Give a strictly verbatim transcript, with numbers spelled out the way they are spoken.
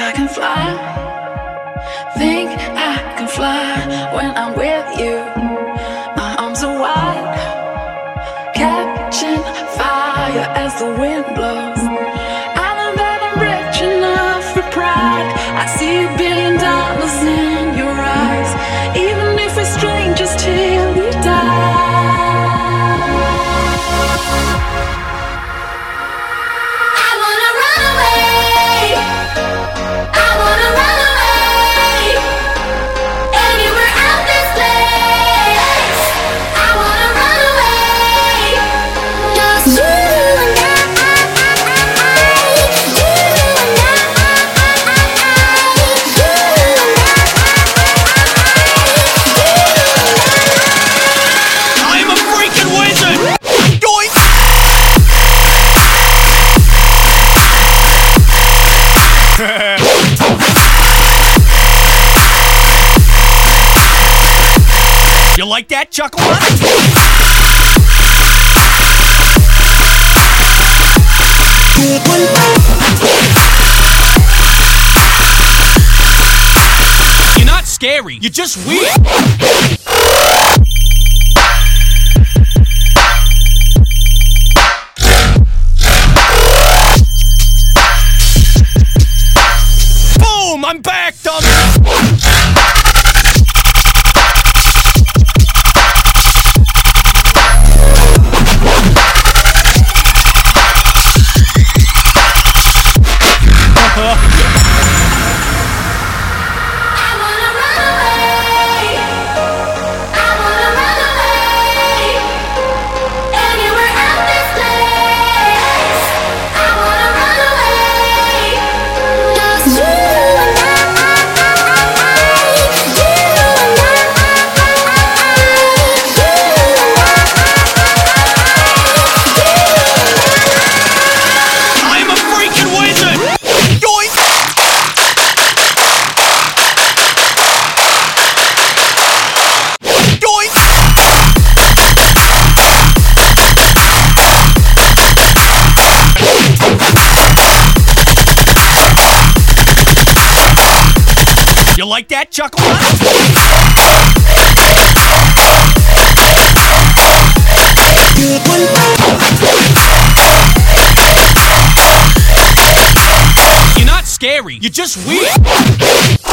I can fly. Think I can fly when I'm with you. My arms are wide, catching fire as the wind blows. I know that I'm rich enough for pride. I see a billion dollars in your eyes, even if we're strangers till we die. You like that, Chuckle? You're not scary, you're just weird. Boom! I'm back, dummy! You like that, Chuckle? You're not scary, you're just weird.